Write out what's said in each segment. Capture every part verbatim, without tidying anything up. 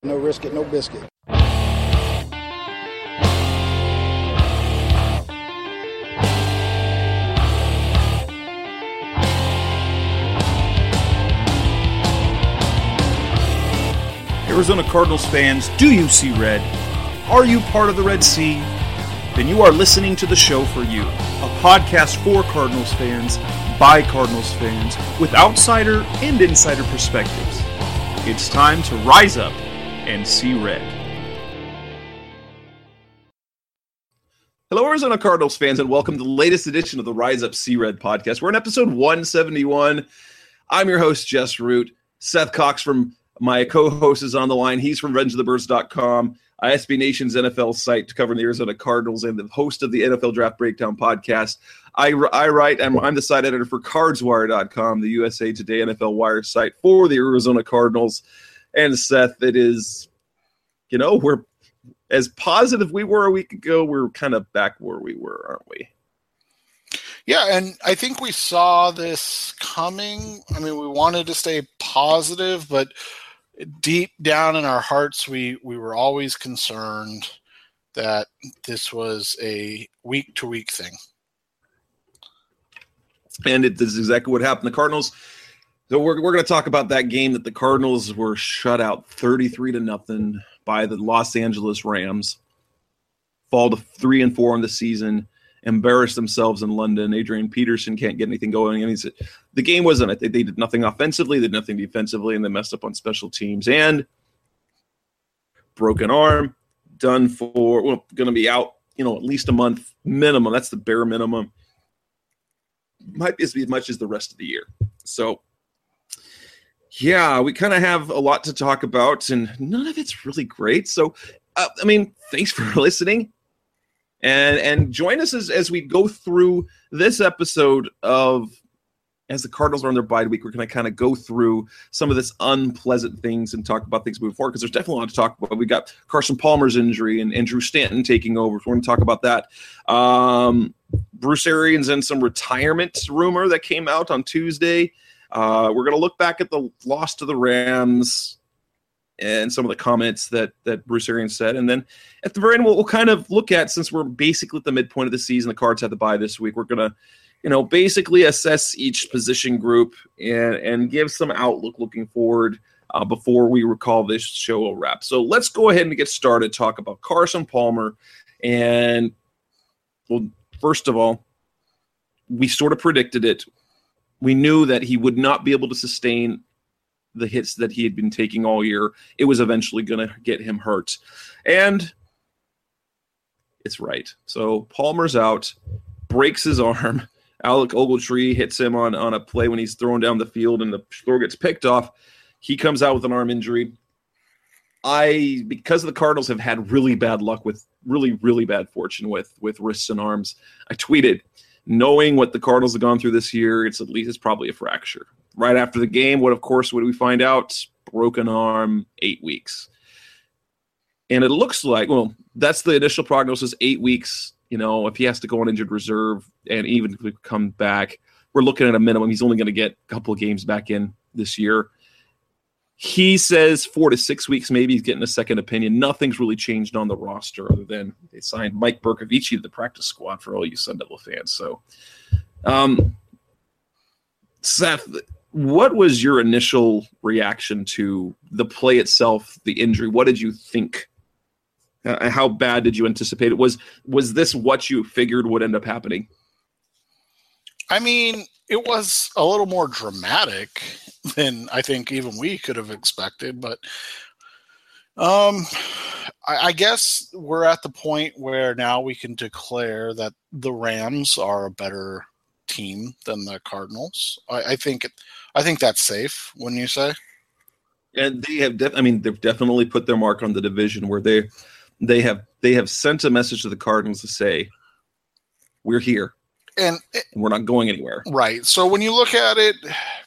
No risk it, no biscuit. Arizona Cardinals fans, do you see red? Are you part of the Red Sea? Then you are listening to the show for you. A podcast for Cardinals fans, by Cardinals fans, with outsider and insider perspectives. It's time to rise up and see red. Hello, Arizona Cardinals fans, and welcome to the latest edition of the Rise Up See Red podcast. We're in episode one seventy-one. I'm your host, Jess Root. Seth Cox from my co-host is on the line. He's from revenge of the birds dot com, uh, S B Nation's N F L site covering the Arizona Cardinals, and the host of the N F L Draft Breakdown podcast. I, I write, and I'm the site editor for cards wire dot com, the U S A Today N F L Wire site for the Arizona Cardinals. And Seth, it is, you know, we're as positive we were a week ago. We're kind of back where we were, aren't we? Yeah, and I think we saw this coming. I mean, we wanted to stay positive, but deep down in our hearts, we, we were always concerned that this was a week-to-week thing. And it is exactly what happened. The Cardinals, so we're, we're going to talk about that game that the Cardinals were shut out thirty-three to nothing by the Los Angeles Rams, fall to three and four in the season, embarrass themselves in London. Adrian Peterson can't get anything going. I mean, the game wasn't, they, they did nothing offensively, they did nothing defensively, and they messed up on special teams. And broken arm, done for, well, going to be out, you know, at least a month minimum. That's the bare minimum. Might be as much as the rest of the year. So, yeah, we kind of have a lot to talk about, and none of it's really great. So, uh, I mean, thanks for listening. And and join us as, as we go through this episode of, as the Cardinals are on their bye week, we're going to kind of go through some of this unpleasant things and talk about things moving forward, because there's definitely a lot to talk about. We got Carson Palmer's injury and, and Drew Stanton taking over. So we're going to talk about that. Um, Bruce Arians and some retirement rumor that came out on Tuesday. Uh, we're going to look back at the loss to the Rams and some of the comments that that Bruce Arians said. And then at the very end, we'll, we'll kind of look at, since we're basically at the midpoint of the season, the Cards had to bye this week, we're going to, you know, basically assess each position group and, and give some outlook looking forward uh, before we recall this show a wrap. So let's go ahead and get started, talk about Carson Palmer. And, well, first of all, we sort of predicted it. We knew that he would not be able to sustain the hits that he had been taking all year. It was eventually going to get him hurt. And it's right. So Palmer's out, breaks his arm. Alec Ogletree hits him on, on a play when he's thrown down the field and the throw gets picked off. He comes out with an arm injury. I, because the Cardinals have had really bad luck with, really, really bad fortune with, with wrists and arms, I tweeted, knowing what the Cardinals have gone through this year, it's at least, it's probably a fracture. Right after the game, what, of course, what do we find out? Broken arm, eight weeks. And it looks like, well, that's the initial prognosis, eight weeks. You know, if he has to go on injured reserve and even if we come back, we're looking at a minimum. He's only going to get a couple of games back in this year. He says four to six weeks, maybe he's getting a second opinion. Nothing's really changed on the roster other than they signed Mike Bercovici to the practice squad for all you Sun Devil fans. So, um, Seth, what was your initial reaction to the play itself, the injury? What did you think? Uh, how bad did you anticipate it? Was was this what you figured would end up happening? I mean, it was a little more dramatic than I think even we could have expected, but um, I, I guess we're at the point where now we can declare that the Rams are a better team than the Cardinals. I, I think, I think that's safe, wouldn't you say? And they have, def- I mean, they've definitely put their mark on the division where they, they have, they have sent a message to the Cardinals to say, we're here. And we're not going anywhere. Right. So when you look at it,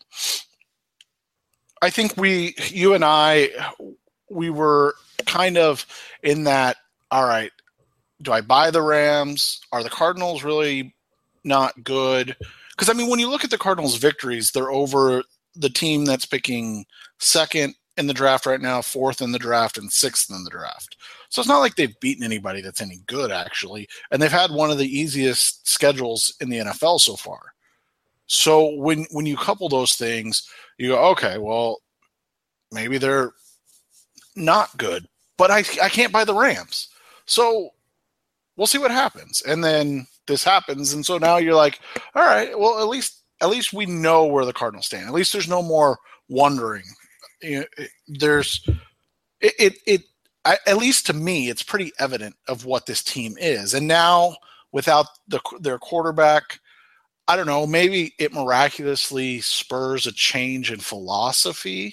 I think we, you and I, we were kind of in that, all right, do I buy the Rams? Are the Cardinals really not good? Because, I mean, when you look at the Cardinals' victories, they're over the team that's picking second in the draft right now, fourth in the draft, and sixth in the draft. So it's not like they've beaten anybody that's any good, actually. And they've had one of the easiest schedules in the N F L so far. So when when you couple those things, you go, okay, well, maybe they're not good, but I I can't buy the Rams. So we'll see what happens. And then this happens, and so now you're like, all right, well, at least at least we know where the Cardinals stand. At least there's no more wondering. You know, there's it it, it I, at least to me, it's pretty evident of what this team is. And now without the their quarterback, I don't know, maybe it miraculously spurs a change in philosophy,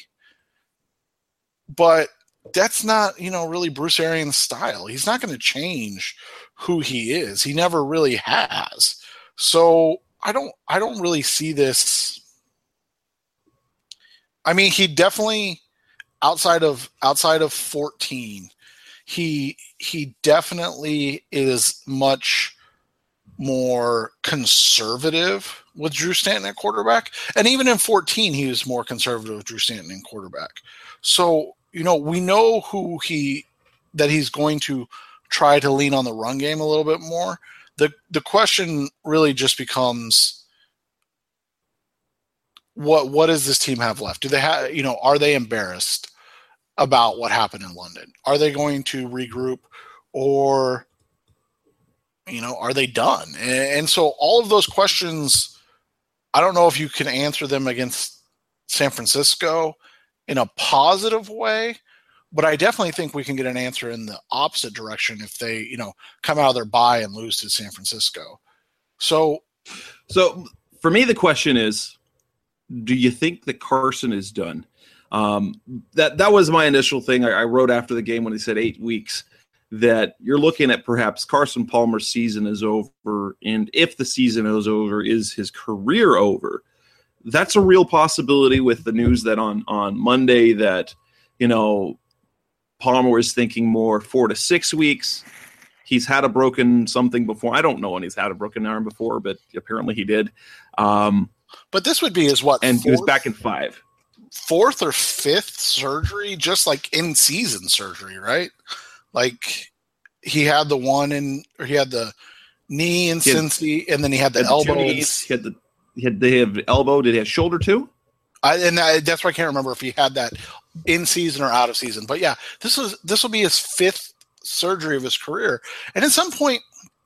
but that's not, you know, really Bruce Arians' style. He's not going to change who he is. He never really has. So I don't, I don't really see this. I mean, he definitely outside of outside of fourteen, he he definitely is much more conservative with Drew Stanton at quarterback. And even in fourteen, he was more conservative with Drew Stanton in quarterback. So, you know, we know who he, that he's going to try to lean on the run game a little bit more. The the question really just becomes, what what does this team have left? Do they have, you know, are they embarrassed about what happened in London? Are they going to regroup, or, you know, are they done? And, and so all of those questions, I don't know if you can answer them against San Francisco in a positive way, but I definitely think we can get an answer in the opposite direction if they, you know, come out of their bye and lose to San Francisco. So, so for me, the question is, do you think that Carson is done? Um, that that was my initial thing. I, I wrote after the game when he said eight weeks. That you're looking at perhaps Carson Palmer's season is over, and if the season is over, is his career over? That's a real possibility with the news that on, on Monday that, you know, Palmer was thinking more four to six weeks. He's had a broken something before. I don't know when he's had a broken arm before, but apparently he did. Um, but this would be his what? And fourth, he was back in five. Fourth or fifth surgery, just like in-season surgery, right? Like he had the one in, or he had the knee in Cincy, and then he had the had elbow. The knees, he had the he had they have elbow. Did he have shoulder too? I, and I, that's why I can't remember if he had that in season or out of season. But yeah, this was this will be his fifth surgery of his career. And at some point,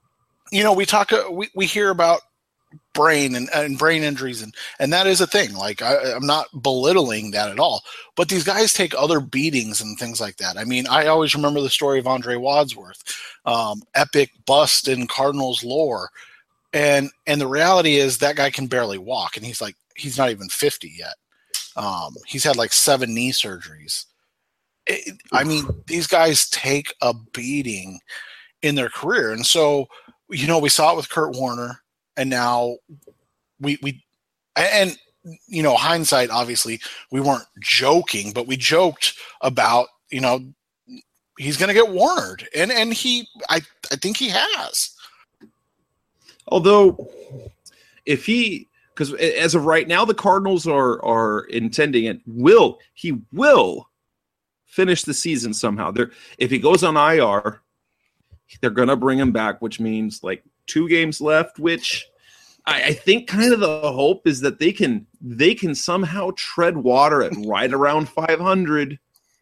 you know, we talk, we, we hear about brain and, and brain injuries, and, and that is a thing. Like I, I'm not belittling that at all, but these guys take other beatings and things like that. I mean, I always remember the story of Andre Wadsworth, um, epic bust in Cardinals lore. And, and the reality is that guy can barely walk, and he's like, he's not even fifty yet. Um, he's had like seven knee surgeries. It, I mean, these guys take a beating in their career. And so, you know, we saw it with Kurt Warner, and now we, we, and, you know, hindsight, obviously we weren't joking, but we joked about, you know, he's going to get Warnered. And, and he, I, I think he has. Although if he, because as of right now, the Cardinals are are intending it. Will he will finish the season somehow? They're, if he goes on I R, they're going to bring him back, which means like two games left. Which I, I think kind of the hope is that they can they can somehow tread water at right around five hundred.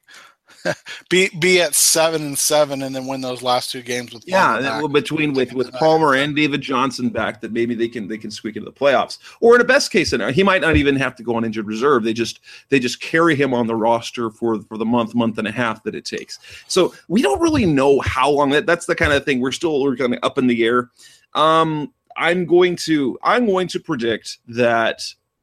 be be at seven and seven, and then win those last two games with Palmer yeah, well, between with, with Palmer and David Johnson back, that maybe they can they can squeak into the playoffs. Or in a best case scenario, he might not even have to go on injured reserve. They just they just carry him on the roster for for the month month and a half that it takes. So we don't really know how long that. That's the kind of thing we're still we're kind of up in the air. Um, I'm going to I'm going to predict that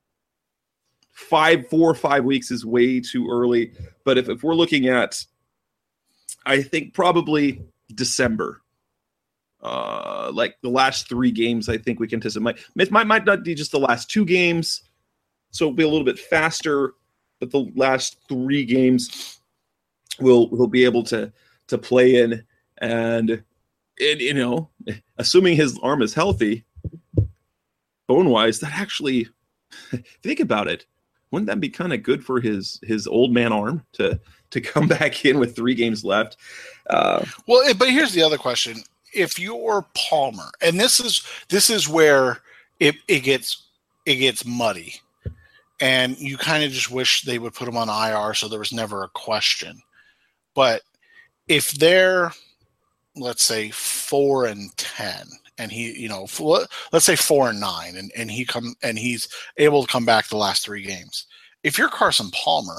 five four or five weeks is way too early. But if, if we're looking at, I think probably December, uh, like the last three games, I think we can anticipate. It might, might not be just the last two games, so it'll be a little bit faster. But the last three games, we'll we'll be able to to play in, and it, you know, assuming his arm is healthy, bone wise, that actually, think about it. wouldn't that be kind of good for his his old man arm to to come back in with three games left? Uh, well, but here's the other question: if you're Palmer, and this is this is where it, it gets it gets muddy, and you kind of just wish they would put him on I R so there was never a question. But if they're, let's say, four and ten, and he, you know, let's say four and nine, and, and he come and he's able to come back the last three games. If you're Carson Palmer,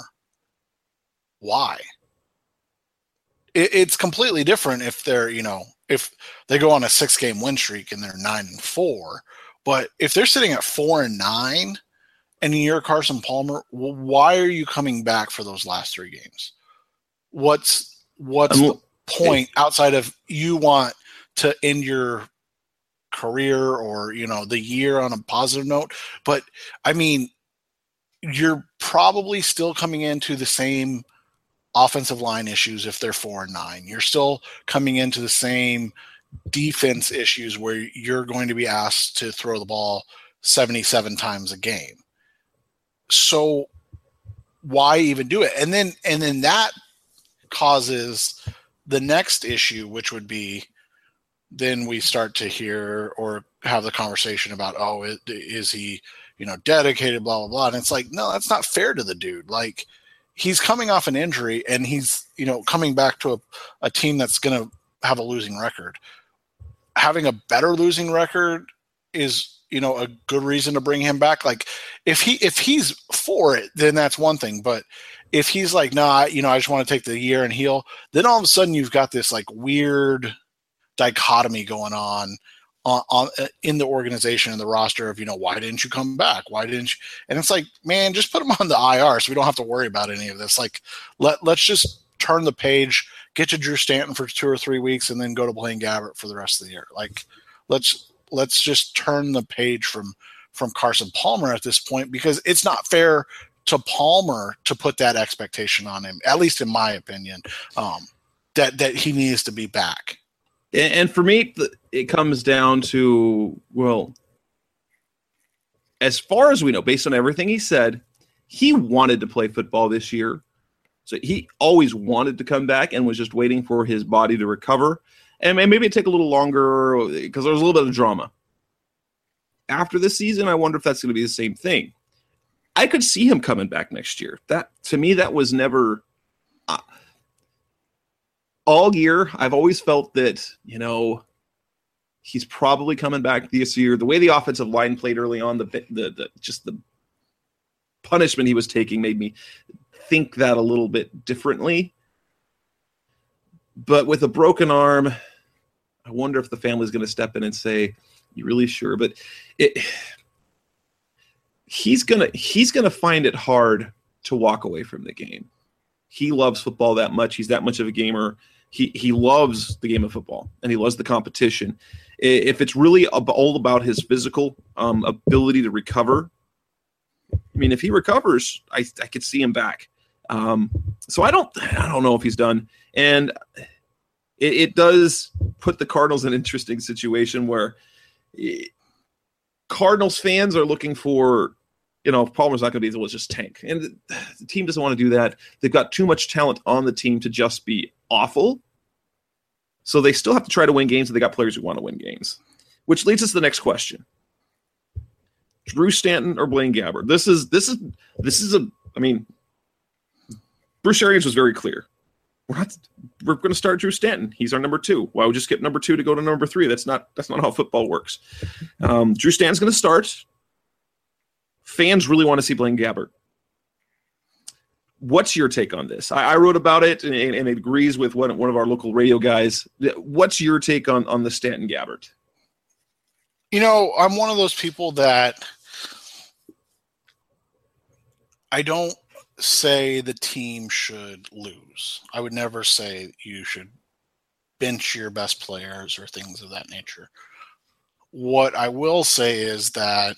why? It, it's completely different if they're, you know, if they go on a six game win streak and they're nine and four. But if they're sitting at four and nine, and you're Carson Palmer, well, why are you coming back for those last three games? What's what's I'm, the point outside of you want to end your career or, you know, the year on a positive note? But I mean, you're probably still coming into the same offensive line issues if they're four and nine. You're still coming into the same defense issues where you're going to be asked to throw the ball seventy-seven times a game. So why even do it? And then and then that causes the next issue, which would be then we start to hear or have the conversation about, oh, is, is he, you know, dedicated, blah, blah, blah. And it's like, no, that's not fair to the dude. Like, he's coming off an injury and he's, you know, coming back to a, a team that's going to have a losing record. Having a better losing record is, you know, a good reason to bring him back. Like, if he if he's for it, then that's one thing. But if he's like, nah, you know, I just want to take the year and heal, then all of a sudden you've got this like weird dichotomy going on, on, on in the organization and the roster of, you know, why didn't you come back? Why didn't you? And it's like, man, just put him on the I R so we don't have to worry about any of this. Like, let let's just turn the page, get to Drew Stanton for two or three weeks, and then go to Blaine Gabbert for the rest of the year. Like, let's let's just turn the page from from Carson Palmer at this point, because it's not fair to Palmer to put that expectation on him, at least in my opinion, um, that that he needs to be back. And for me, it comes down to, well, as far as we know, based on everything he said, he wanted to play football this year. So he always wanted to come back and was just waiting for his body to recover. And maybe it'd take a little longer because there was a little bit of drama. After this season, I wonder if that's going to be the same thing. I could see him coming back next year. That, to me, that was never uh, all year. I've always felt that, you know, he's probably coming back this year. The way the offensive line played early on, the the, the just the punishment he was taking made me think that a little bit differently. But with a broken arm, I wonder if the family's going to step in and say, "You really sure?" But it. He's gonna he's gonna find it hard to walk away from the game. He loves football that much. He's that much of a gamer. He he loves the game of football and he loves the competition. If it's really all about his physical um, ability to recover, I mean, if he recovers, I I could see him back. Um, so I don't I don't know if he's done, and it, it does put the Cardinals in an interesting situation where. It, Cardinals fans are looking for, you know, if Palmer's not going to be able to just tank. And the, the team doesn't want to do that. They've got too much talent on the team to just be awful. So they still have to try to win games, and they got players who want to win games. Which leads us to the next question. Drew Stanton or Blaine Gabbert? This is, this is, this is a, I mean, Bruce Arians was very clear. We're not, we're going to start Drew Stanton. He's our number two. Why would we just skip number two to go to number three? That's not that's not how football works. Um, Drew Stanton's going to start. Fans really want to see Blaine Gabbert. What's your take on this? I, I wrote about it, and, and it agrees with one, one of our local radio guys. What's your take on, on the Stanton Gabbert? You know, I'm one of those people that I don't say the team should lose. I would never say you should bench your best players or things of that nature. What I will say is that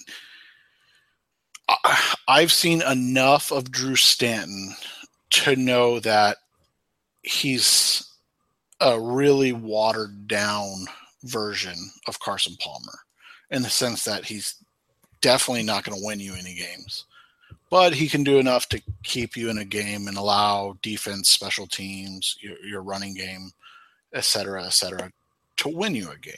I've seen enough of Drew Stanton to know that he's a really watered down version of Carson Palmer, in the sense that he's definitely not going to win you any games. but he can do enough to keep you in a game and allow defense, special teams, your, your running game, et cetera, et cetera, to win you a game.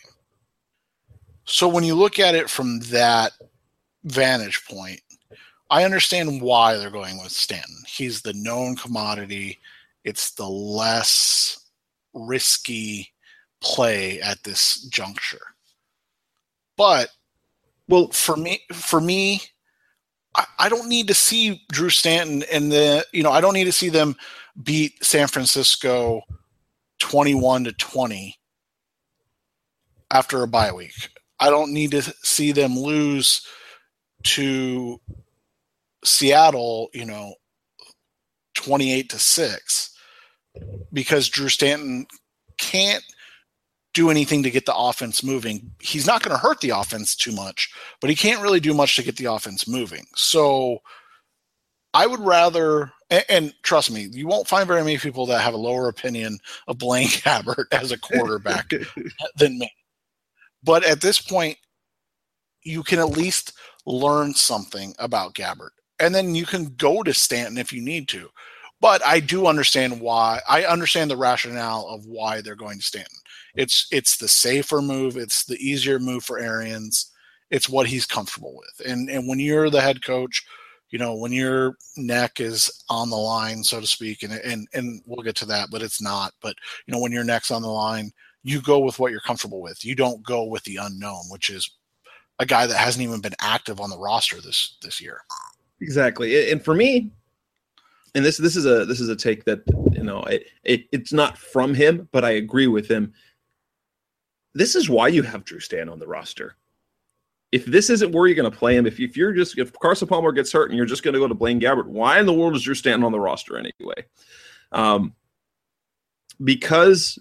So when you look at it from that vantage point, I understand why they're going with Stanton. He's the known commodity. It's the less risky play at this juncture. But well, for me, for me, I, I don't need to see Drew Stanton and the, you know, I don't need to see them beat San Francisco twenty-one to twenty after a bye week. I don't need to see them lose to Seattle, you know, twenty-eight to six, because Drew Stanton can't do anything to get the offense moving. He's not going to hurt the offense too much, but he can't really do much to get the offense moving. So I would rather, and, and trust me, you won't find very many people that have a lower opinion of Blaine Gabbert as a quarterback than me. But at this point, you can at least learn something about Gabbert. And then you can go to Stanton if you need to. But I do understand why. I understand the rationale of why they're going to Stanton. It's it's the safer move. It's the easier move for Arians. It's what he's comfortable with. And and when you're the head coach, you know, when your neck is on the line, so to speak, and and and we'll get to that, but it's not. But, you know, when your neck's on the line, you go with what you're comfortable with. You don't go with the unknown, which is a guy that hasn't even been active on the roster this this year. Exactly. And for me, and this this is a this is a take that, you know, it, it it's not from him, but I agree with him. This is why you have Drew Stanton on the roster. If this isn't where you're going to play him, if, if you're just if Carson Palmer gets hurt and you're just going to go to Blaine Gabbert, why in the world is Drew Stanton on the roster anyway? Um, because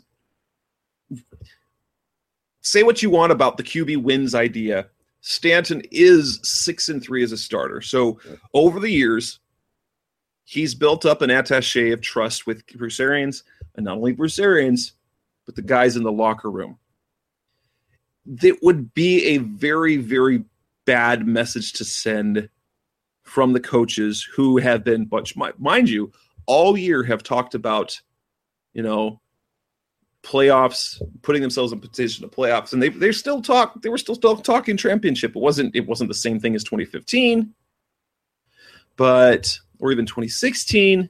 say what you want about the Q B wins idea, Stanton is six and three as a starter. So over the years, he's built up an attaché of trust with Bruce Arians, and not only Bruce Arians, but the guys in the locker room. That would be a very, very bad message to send from the coaches who have been, but mind you, all year have talked about, you know, playoffs, putting themselves in position to playoffs, and they they still talk. They were still, still talking championship. It wasn't it wasn't the same thing as twenty fifteen, but or even twenty sixteen.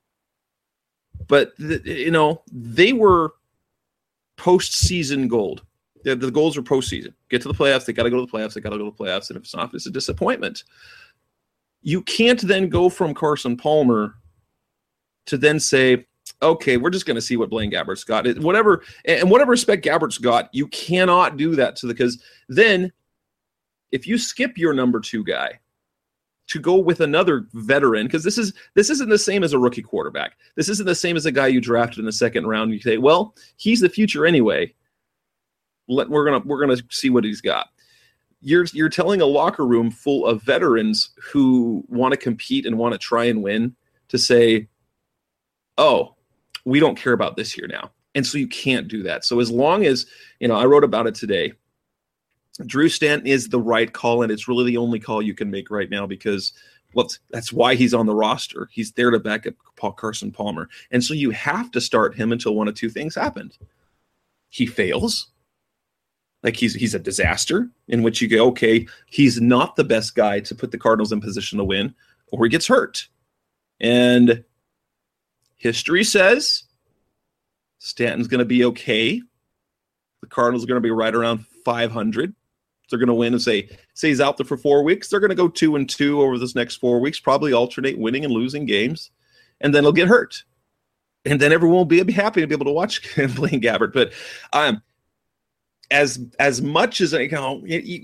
But the, you know, they were postseason gold. The, the goals were postseason. Get to the playoffs. They got to go to the playoffs. They got to go to the playoffs. And if it's not, it's a disappointment. You can't then go from Carson Palmer to then say, okay, we're just going to see what Blaine Gabbert's got. It, whatever, and whatever respect Gabbert's got, you cannot do that to the, because then if you skip your number two guy to go with another veteran, because this is this isn't the same as a rookie quarterback. This isn't the same as a guy you drafted in the second round. You say, well, he's the future anyway. Let, we're gonna we're gonna see what he's got. You're you're telling a locker room full of veterans who want to compete and want to try and win to say, oh, we don't care about this year now. And so you can't do that. So as long as, you know, I wrote about it today, Drew Stanton is the right call, and it's really the only call you can make right now because, well, that's why he's on the roster. He's there to back up Paul Carson Palmer. And so you have to start him until one of two things happened. He fails. Like he's he's a disaster, in which you go, okay, he's not the best guy to put the Cardinals in position to win, or he gets hurt. And history says Stanton's going to be okay. The Cardinals are going to be right around five hundred. They're going to win and say, say he's out there for four weeks. They're going to go two and two over this next four weeks, probably alternate winning and losing games, and then he'll get hurt. And then everyone will be, be happy to be able to watch Blaine Gabbert. But um, as as much as I, you know,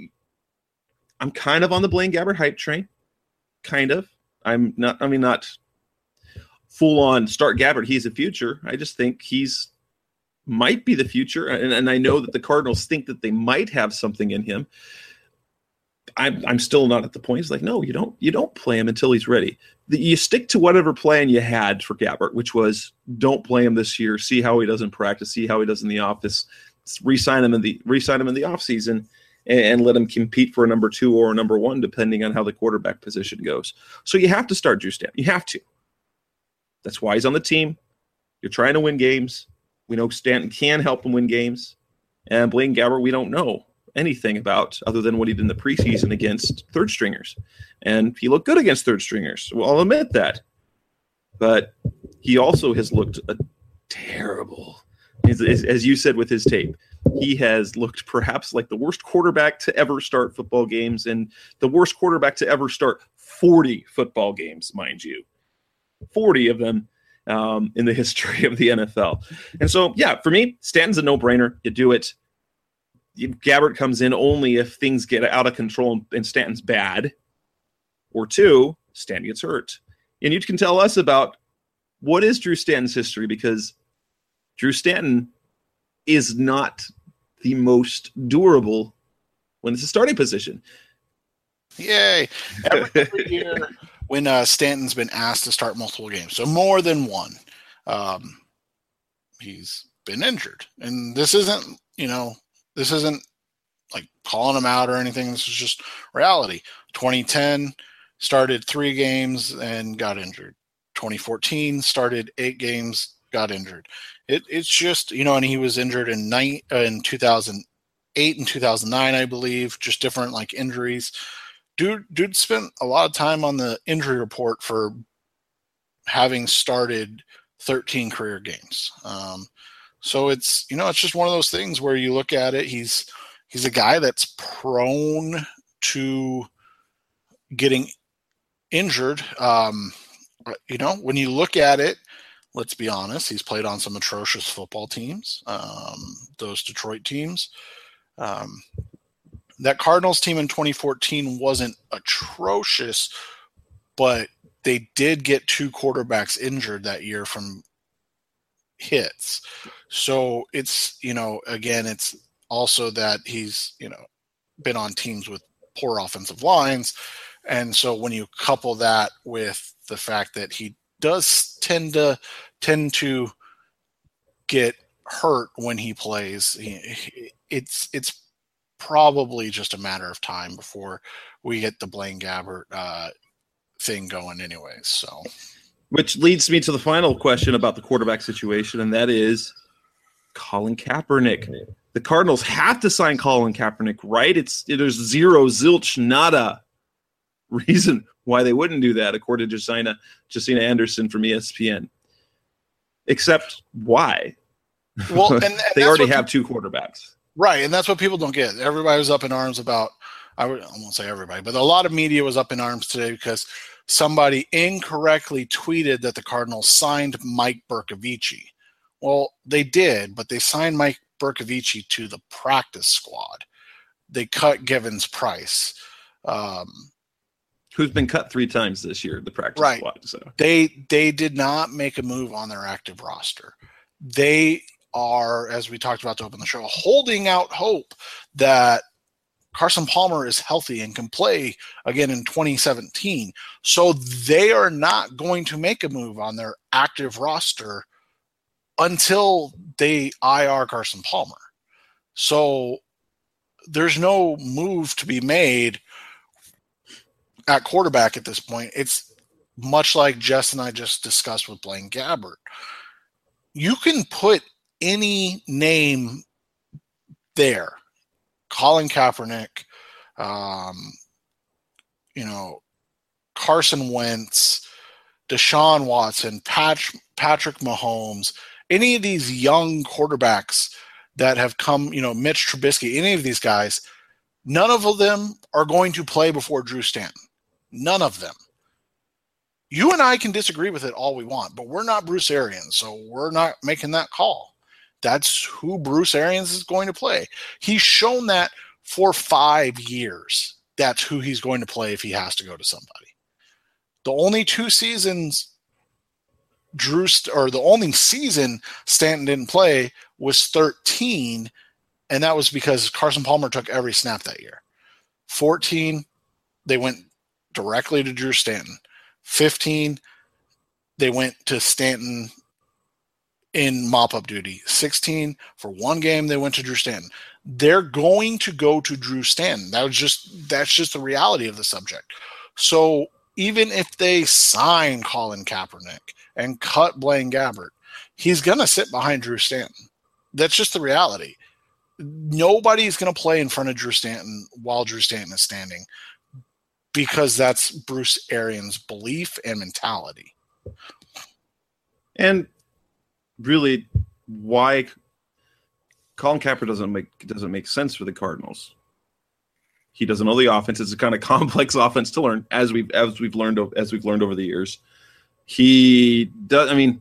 I'm kind of on the Blaine Gabbert hype train, kind of. I'm not. I mean, not full on start Gabbert. He's the future. I just think he's might be the future, and, and I know that the Cardinals think that they might have something in him. I'm I'm still not at the point. It's like, no, you don't you don't play him until he's ready. The, you stick to whatever plan you had for Gabbert, which was don't play him this year. See how he does in practice. See how he does in the office. Re-sign him in the re-sign him in the offseason, and, and let him compete for a number two or a number one, depending on how the quarterback position goes. So you have to start Drew Stanton. You have to. That's why he's on the team. You're trying to win games. We know Stanton can help him win games. And Blaine Gabbert, we don't know anything about other than what he did in the preseason against third stringers. And he looked good against third stringers. Well, I'll admit that. But he also has looked a terrible, as, as you said with his tape, he has looked perhaps like the worst quarterback to ever start football games and the worst quarterback to ever start forty football games, mind you. forty of them um, in the history of the N F L. And so, yeah, for me, Stanton's a no-brainer. You do it. Gabbert comes in only if things get out of control and Stanton's bad. Or two, Stanton gets hurt. And you can tell us about what is Drew Stanton's history, because Drew Stanton is not the most durable when it's a starting position. Yay. Every, every year when uh, Stanton's been asked to start multiple games, so more than one, um, he's been injured. And this isn't, you know, this isn't like calling him out or anything. This is just reality. twenty ten started three games and got injured. twenty fourteen started eight games, got injured. It, it's just, you know, and he was injured in nine, uh, in two thousand eight and two thousand nine, I believe, just different like injuries. Dude, dude spent a lot of time on the injury report for having started thirteen career games. Um, so it's, you know, it's just one of those things where you look at it. He's, he's a guy that's prone to getting injured. Um, you know, when you look at it, let's be honest, he's played on some atrocious football teams. Um, those Detroit teams, um, that Cardinals team in twenty fourteen wasn't atrocious, but they did get two quarterbacks injured that year from hits. So it's, you know, again, it's also that he's, you know, been on teams with poor offensive lines. And so when you couple that with the fact that he does tend to tend to get hurt when he plays, he, it's, it's, probably just a matter of time before we get the Blaine Gabbert uh, thing going anyways. So, which leads me to the final question about the quarterback situation, and that is Colin Kaepernick. The Cardinals have to sign Colin Kaepernick, right? It's there's zero, zilch, nada reason why they wouldn't do that, according to Josina, Josina Anderson from E S P N. Except why? Well, and, and they already have two quarterbacks. Right, and that's what people don't get. Everybody was up in arms about, I, would, I won't say everybody, but a lot of media was up in arms today because somebody incorrectly tweeted that the Cardinals signed Mike Bercovici. Well, they did, but they signed Mike Bercovici to the practice squad. They cut Givens Price. Um, Who's been cut three times this year, the practice right. squad. So. They, they did not make a move on their active roster. They are, as we talked about to open the show, holding out hope that Carson Palmer is healthy and can play again in twenty seventeen. So they are not going to make a move on their active roster until they I R Carson Palmer. So there's no move to be made at quarterback at this point. It's much like Jess and I just discussed with Blaine Gabbert. You can put any name there, Colin Kaepernick, um, you know, Carson Wentz, Deshaun Watson, Pat, Patrick Mahomes, any of these young quarterbacks that have come, you know, Mitch Trubisky, any of these guys, none of them are going to play before Drew Stanton. None of them. You and I can disagree with it all we want, but we're not Bruce Arians, so we're not making that call. That's who Bruce Arians is going to play. He's shown that for five years. That's who he's going to play if he has to go to somebody. The only two seasons Drew, or the only season Stanton didn't play was thirteen, and that was because Carson Palmer took every snap that year. fourteen, they went directly to Drew Stanton. fifteen, they went to Stanton in mop-up duty. sixteen for one game. They went to Drew Stanton. They're going to go to Drew Stanton. That was just that's just the reality of the subject. So even if they sign Colin Kaepernick and cut Blaine Gabbert, he's going to sit behind Drew Stanton. That's just the reality. Nobody's going to play in front of Drew Stanton while Drew Stanton is standing, because that's Bruce Arians' belief and mentality. And really, why Colin Kaepernick doesn't make doesn't make sense for the Cardinals. He doesn't know the offense. It's a kind of complex offense to learn, as we've as we've learned as we've learned over the years. He does. I mean,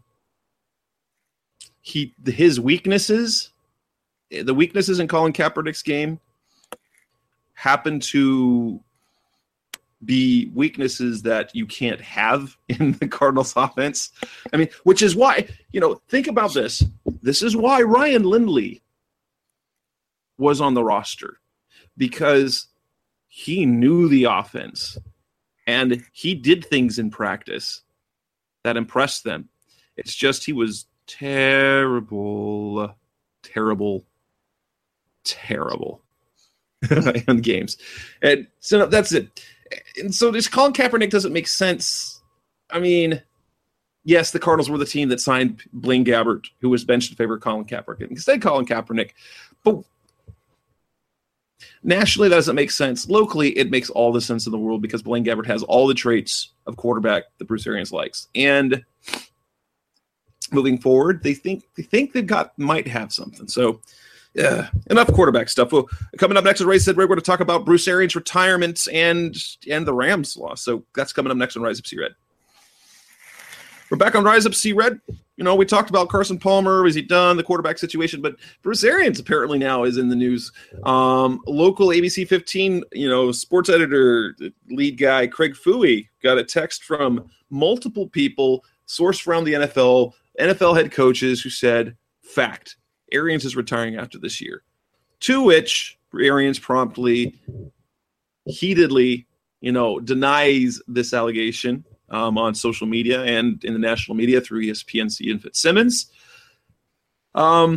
he his weaknesses, the weaknesses in Colin Kaepernick's game, happen to be weaknesses that you can't have in the Cardinals offense. I mean, which is why, you know, think about this. This is why Ryan Lindley was on the roster, because he knew the offense and he did things in practice that impressed them. It's just he was terrible, terrible, terrible in games. And so that's it. And so this Colin Kaepernick doesn't make sense. I mean, yes, the Cardinals were the team that signed Blaine Gabbert, who was benched in favor of Colin Kaepernick. Instead, Colin Kaepernick. But nationally, that doesn't make sense. Locally, it makes all the sense in the world, because Blaine Gabbert has all the traits of quarterback that Bruce Arians likes. And moving forward, they think they think they've got might have something. So, yeah, enough quarterback stuff. Well, coming up next, as Ray said, we're going to talk about Bruce Arians' retirement and and the Rams loss. So that's coming up next on Rise Up See Red. We're back on Rise Up See Red. You know, we talked about Carson Palmer. Is he done? The quarterback situation. But Bruce Arians apparently now is in the news. Um, local A B C fifteen, you know, sports editor, lead guy, Craig Fouey, got a text from multiple people, sourced around the N F L, N F L head coaches, who said, fact, Arians is retiring after this year. To which Arians promptly, heatedly, you know, denies this allegation um, on social media and in the national media through E S P N C and Fitzsimmons. Um,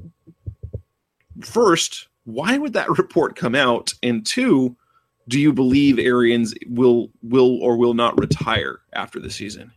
first, why would that report come out? And two, do you believe Arians will will or will not retire after the season?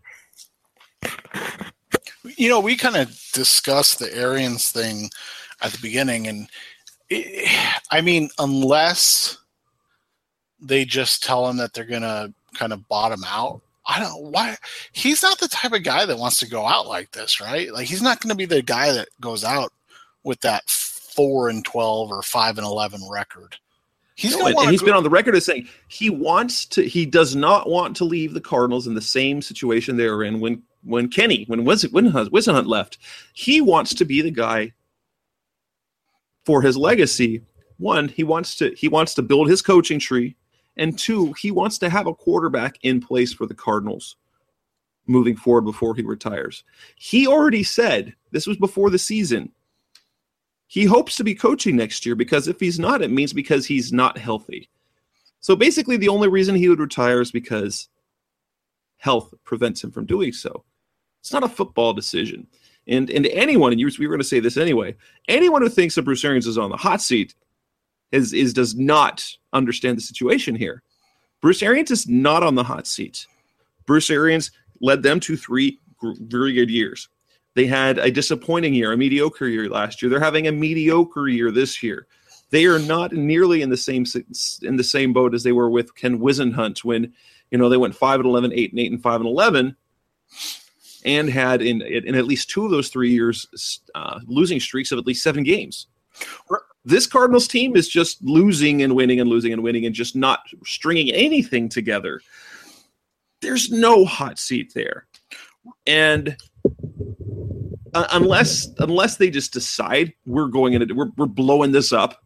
You know, we kind of discussed the Arians thing at the beginning, and it, I mean, unless they just tell him that they're going to kind of bottom out, I don't why he's not the type of guy that wants to go out like this, right? Like, he's not going to be the guy that goes out with that four and twelve or five and eleven record. He's no, and he's go- been on the record as saying he wants to. He does not want to leave the Cardinals in the same situation they were in when. When Kenny, when Whisenhunt left. He wants to be the guy for his legacy. One, he wants to he wants to build his coaching tree, and two, he wants to have a quarterback in place for the Cardinals moving forward before he retires. He already said, this was before the season, he hopes to be coaching next year, because if he's not, it means because he's not healthy. So basically the only reason he would retire is because health prevents him from doing so. It's not a football decision. And and anyone, and you, we were going to say this anyway, anyone who thinks that Bruce Arians is on the hot seat is, is does not understand the situation here. Bruce Arians is not on the hot seat. Bruce Arians led them to three very good years. They had a disappointing year, a mediocre year last year. They're having a mediocre year this year. They are not nearly in the same in the same boat as they were with Ken Whisenhunt when, you know, they went five and eleven, eight and eight, and five and eleven. And had in in at least two of those three years uh, losing streaks of at least seven games. This Cardinals team is just losing and winning and losing and winning and just not stringing anything together. There's no hot seat there, and uh, unless unless they just decide we're going into we're we're blowing this up,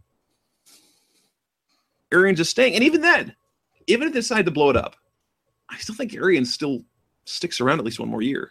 Arians is staying. And even then, even if they decide to blow it up, I still think Arians still sticks around at least one more year.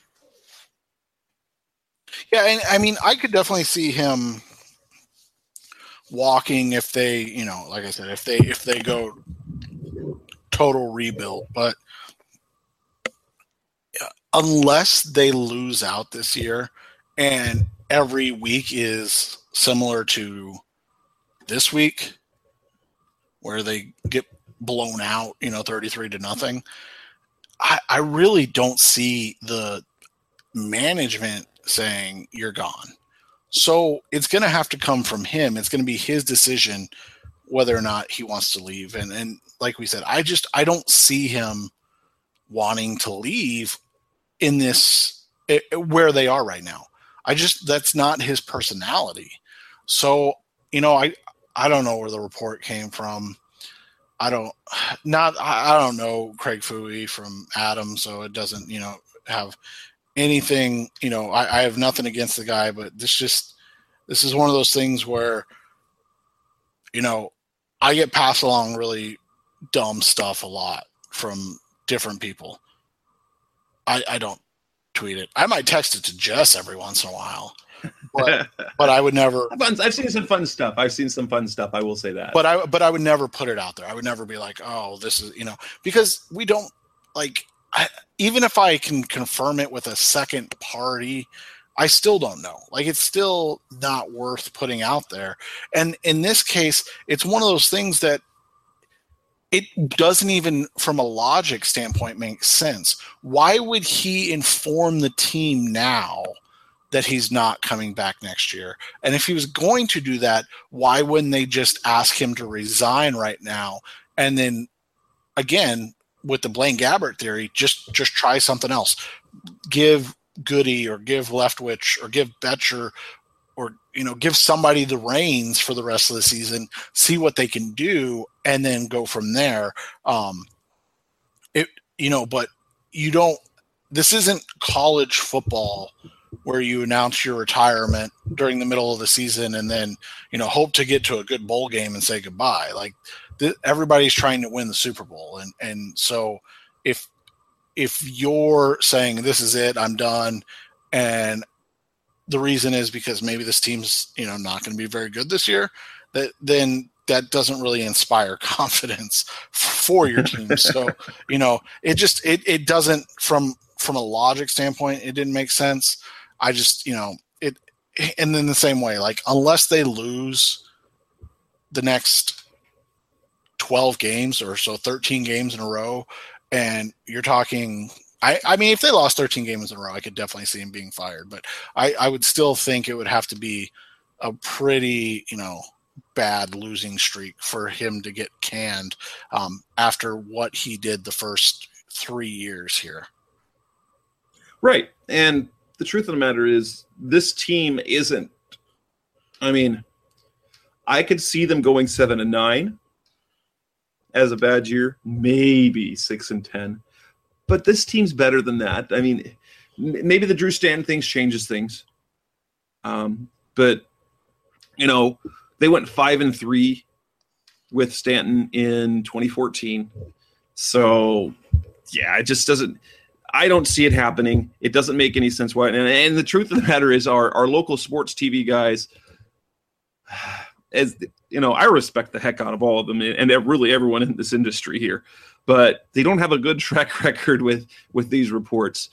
Yeah, and I mean, I could definitely see him walking if they, you know, like I said, if they if they go total rebuild. But unless they lose out this year, and every week is similar to this week where they get blown out, you know, thirty-three to nothing. I, I really don't see the management saying you're gone. So it's going to have to come from him. It's going to be his decision whether or not he wants to leave. And, and like we said, I just, I don't see him wanting to leave in this, it, where they are right now. I just, that's not his personality. So, you know, I, I don't know where the report came from. I don't, not, I don't know Craig Fouie from Adam, so it doesn't, you know, have anything, you know, I, I have nothing against the guy, but this just, this is one of those things where, you know, I get passed along really dumb stuff a lot from different people. I, I don't tweet it. I might text it to Jess every once in a while, but but I would never. I've seen some fun stuff. I've seen some fun stuff. I will say that. But I but I would never put it out there. I would never be like, oh, this is, you know, because we don't like. I, even if I can confirm it with a second party, I still don't know. Like, it's still not worth putting out there. And in this case, it's one of those things that it doesn't even, from a logic standpoint, make sense. Why would he inform the team now that he's not coming back next year? And if he was going to do that, why wouldn't they just ask him to resign right now? And then, again, with the Blaine Gabbert theory, just just try something else. Give Goody or give Leftwich or give Betcher or, you know, give somebody the reins for the rest of the season, see what they can do, and then go from there. Um, it, you know, but you don't, this isn't college football where you announce your retirement during the middle of the season and then, you know, hope to get to a good bowl game and say goodbye. Like, th- everybody's trying to win the Super Bowl. And, and so if, if you're saying this is it, I'm done, and the reason is because maybe this team's, you know, not going to be very good this year, that then that doesn't really inspire confidence for your team. So, you know, it just, it, it doesn't, from, from a logic standpoint, it didn't make sense. I just, you know, it, and then the same way, like, unless they lose the next twelve games or so, thirteen games in a row, and you're talking, I, I mean, if they lost thirteen games in a row, I could definitely see him being fired, but I, I would still think it would have to be a pretty, you know, bad losing streak for him to get canned um, after what he did the first three years here. Right. And the truth of the matter is, this team isn't, I mean, I could see them going seven and nine as a bad year, maybe six and ten. But this team's better than that. I mean, maybe the Drew Stanton things changes things. Um, but, you know, they went five and three with Stanton in twenty fourteen. So, yeah, it just doesn't – I don't see it happening. It doesn't make any sense why. And, and the truth of the matter is, our, our local sports T V guys, as you know, I respect the heck out of all of them and really everyone in this industry here, but they don't have a good track record with, with these reports.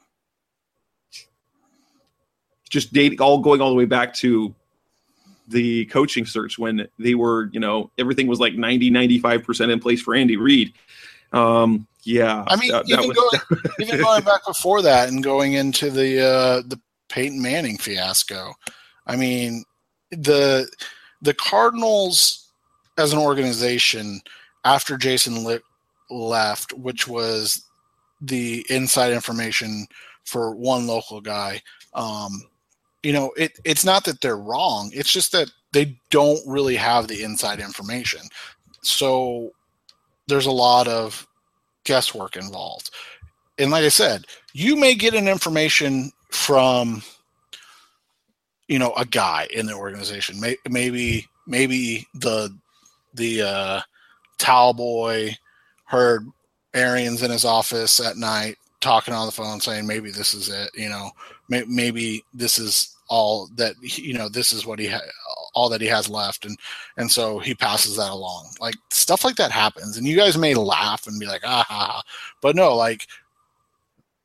Just dating, all going all the way back to the coaching search when they were, you know, everything was like ninety, ninety-five percent in place for Andy Reid. Um, yeah, I mean, that, even, that going, was, even going back before that and going into the uh, the Peyton Manning fiasco. I mean, the the Cardinals as an organization after Jason Licht left, which was the inside information for one local guy. Um, you know, it it's not that they're wrong. It's just that they don't really have the inside information. So there's a lot of guesswork involved. And like I said, you may get an information from, you know, a guy in the organization. Maybe, maybe the, the uh, towel boy heard Arians in his office at night talking on the phone saying, maybe this is it, you know, maybe this is all that, you know, this is what he ha- all that he has left. And, and so he passes that along. Like, stuff like that happens, and you guys may laugh and be like, ah, ha, ha. But no, like,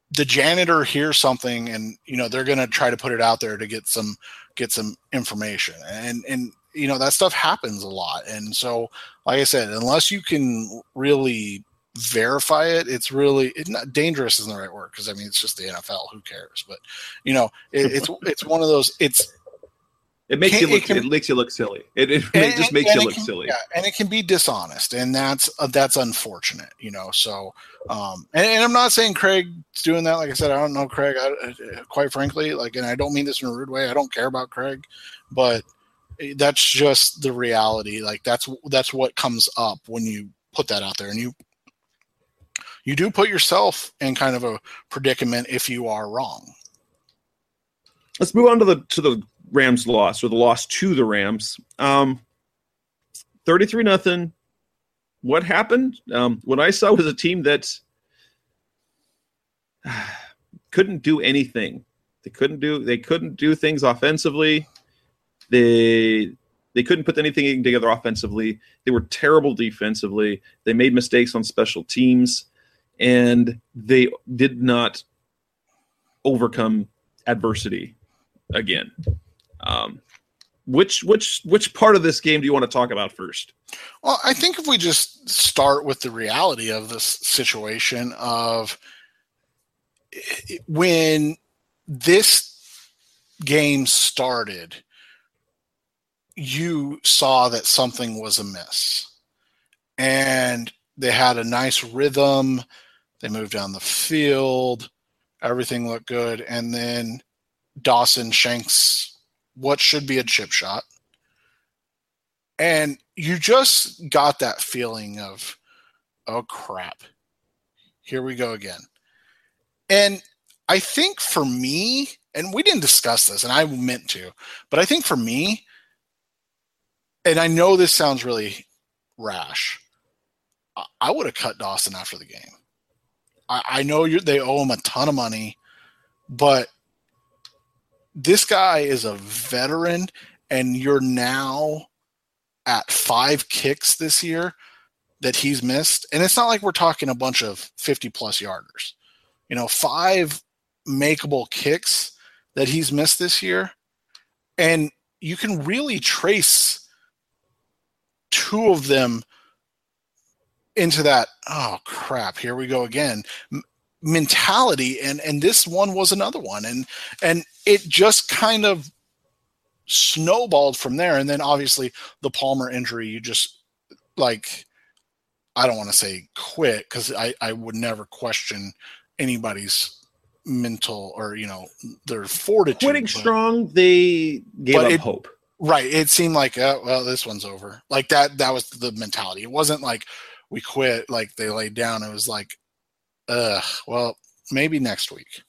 the janitor hears something, and you know they're going to try to put it out there to get some get some information, and and you know that stuff happens a lot. And so, like I said, unless you can really verify it, it's really it's not dangerous isn't the right word, because I mean it's just the N F L. Who cares? But you know, it, it's it's one of those. It's It makes you look. It, can, it makes you look silly. It, it, and, it just makes you look can, silly. Yeah, and it can be dishonest, and that's uh, that's unfortunate, you know. So, um, and, and I'm not saying Craig's doing that. Like I said, I don't know Craig. I, I, quite frankly, like, and I don't mean this in a rude way. I don't care about Craig, but that's just the reality. Like that's that's what comes up when you put that out there, and you you do put yourself in kind of a predicament if you are wrong. Let's move on to the to the. Rams loss, or the loss to the Rams. Um, thirty-three nothing. What happened? Um, what I saw was a team that couldn't do anything. They couldn't do. They couldn't do things offensively. They they couldn't put anything together offensively. They were terrible defensively. They made mistakes on special teams, and they did not overcome adversity again. Um, which which which part of this game do you want to talk about first? Well, I think if we just start with the reality of this situation of when this game started, you saw that something was amiss. And they had a nice rhythm. They moved down the field. Everything looked good. And then Dawson shanks what should be a chip shot. And you just got that feeling of, oh, crap. Here we go again. And I think for me, and we didn't discuss this, and I meant to, but I think for me, and I know this sounds really rash, I would have cut Dawson after the game. I, I know you're, they owe him a ton of money, but this guy is a veteran, and you're now at five kicks this year that he's missed. And it's not like we're talking a bunch of fifty-plus yarders. You know, five makeable kicks that he's missed this year. And you can really trace two of them into that, oh, crap, here we go again, mentality, and and this one was another one, and and it just kind of snowballed from there. And then obviously the Palmer injury, you just like, I don't want to say quit, because I I would never question anybody's mental or you know their fortitude. Quitting but, strong, they gave up it, hope. Right, it seemed like uh, well, this one's over. Like that that was the mentality. It wasn't like we quit, like they laid down. It was like, uh, well, maybe next week.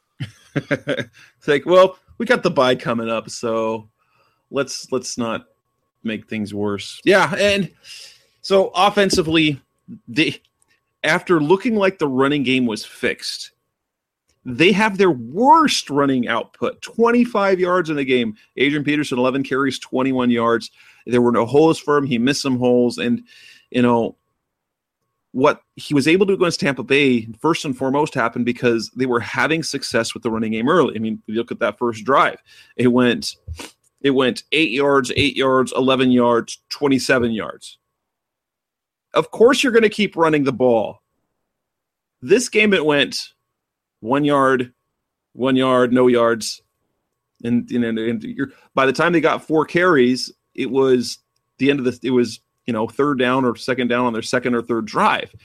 It's like, well, we got the bye coming up, so let's let's not make things worse. Yeah, and so offensively, they after looking like the running game was fixed, they have their worst running output, twenty-five yards in the game. Adrian Peterson, eleven carries, twenty-one yards. There were no holes for him. He missed some holes, and you know what he was able to do against Tampa Bay, first and foremost, happened because they were having success with the running game early. I mean, if you look at that first drive, it went it went eight yards, eight yards, eleven yards, twenty-seven yards. Of course you're going to keep running the ball. This game it went one yard, one yard, no yards. And, you know, and you're, by the time they got four carries, it was the end of the, it was, you know, third down or second down on their second or third drive.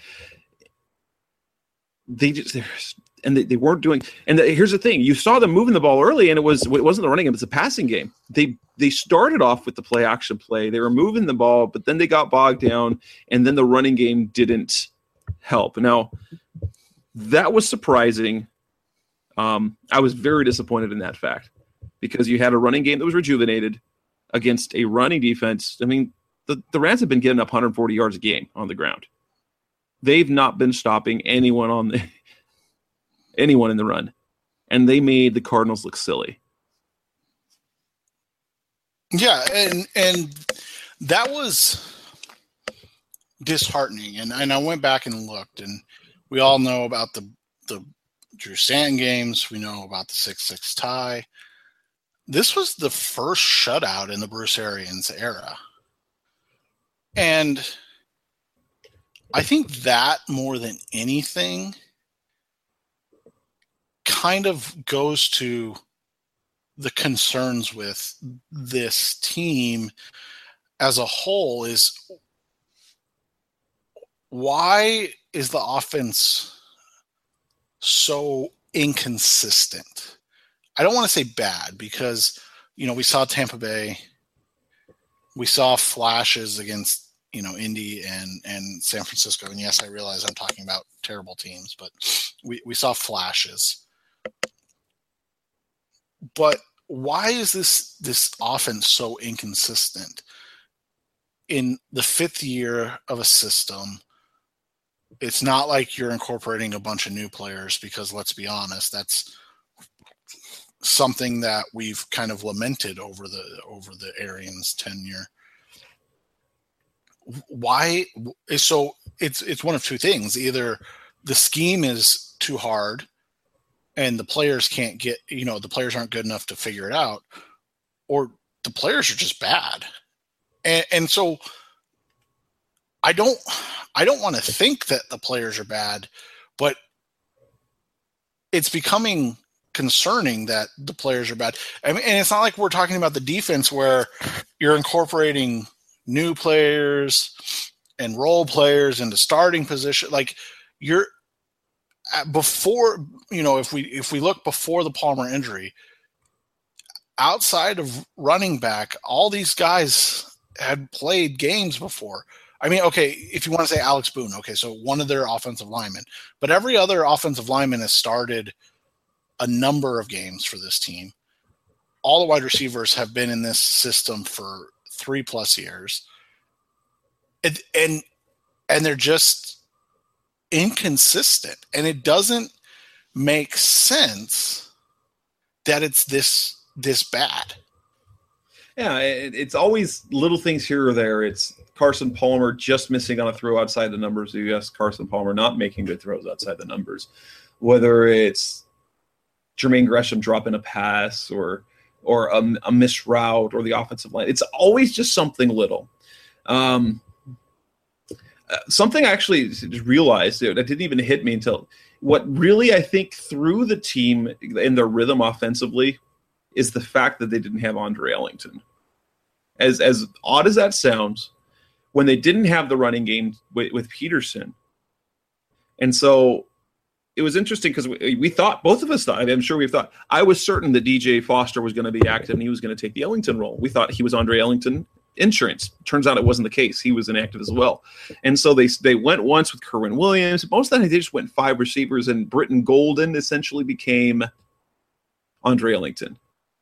They just, and they, they weren't doing, and the, here's the thing, you saw them moving the ball early, and it was, it wasn't the running game, it's a passing game. They, they started off with the play action play. They were moving the ball, but then they got bogged down, and then the running game didn't help. Now, that was surprising. Um, I was very disappointed in that fact, because you had a running game that was rejuvenated against a running defense. I mean, the, the Rams have been getting up one hundred forty yards a game on the ground. They've not been stopping anyone on the anyone in the run, and they made the Cardinals look silly. Yeah, and and that was disheartening. And, and I went back and looked, and we all know about the the Drew Stanton games. We know about the six six tie. This was the first shutout in the Bruce Arians era. And I think that more than anything kind of goes to the concerns with this team as a whole is why is the offense so inconsistent? I don't want to say bad because, you know, we saw Tampa Bay, we saw flashes against, you know, Indy and, and San Francisco. And yes, I realize I'm talking about terrible teams, but we, we saw flashes. But why is this, this offense so inconsistent? In the fifth year of a system, it's not like you're incorporating a bunch of new players because, let's be honest, that's something that we've kind of lamented over the over the Arians tenure. Why? So it's it's one of two things. Either the scheme is too hard and the players can't get, you know, the players aren't good enough to figure it out, or the players are just bad. And, and so I don't I don't want to think that the players are bad, but it's becoming concerning that the players are bad. I mean, and it's not like we're talking about the defense where you're incorporating new players and role players into starting position. Like you're before, you know, if we if we look before the Palmer injury, outside of running back, all these guys had played games before. I mean, okay, if you want to say Alex Boone, okay, so one of their offensive linemen, but every other offensive lineman has started a number of games for this team. All the wide receivers have been in this system for three plus years. And, and, and they're just inconsistent. And it doesn't make sense that it's this, this bad. Yeah, it, it's always little things here or there. It's Carson Palmer just missing on a throw outside the numbers. Yes, Carson Palmer not making good throws outside the numbers. Whether it's Jermaine Gresham dropping a pass or or a, a missed route or the offensive line. It's always just something little. Um, uh, something I actually just realized that didn't even hit me until what really I think threw the team in their rhythm offensively is the fact that they didn't have Andre Ellington. As as odd as that sounds, when they didn't have the running game with, with Peterson. And so it was interesting because we, we thought, both of us thought, I'm sure we thought, I was certain that D J Foster was going to be active and he was going to take the Ellington role. We thought he was Andre Ellington insurance. Turns out it wasn't the case. He was inactive as well. And so they they went once with Kerwin Williams. Most of the time they just went five receivers, and Britton Golden essentially became Andre Ellington.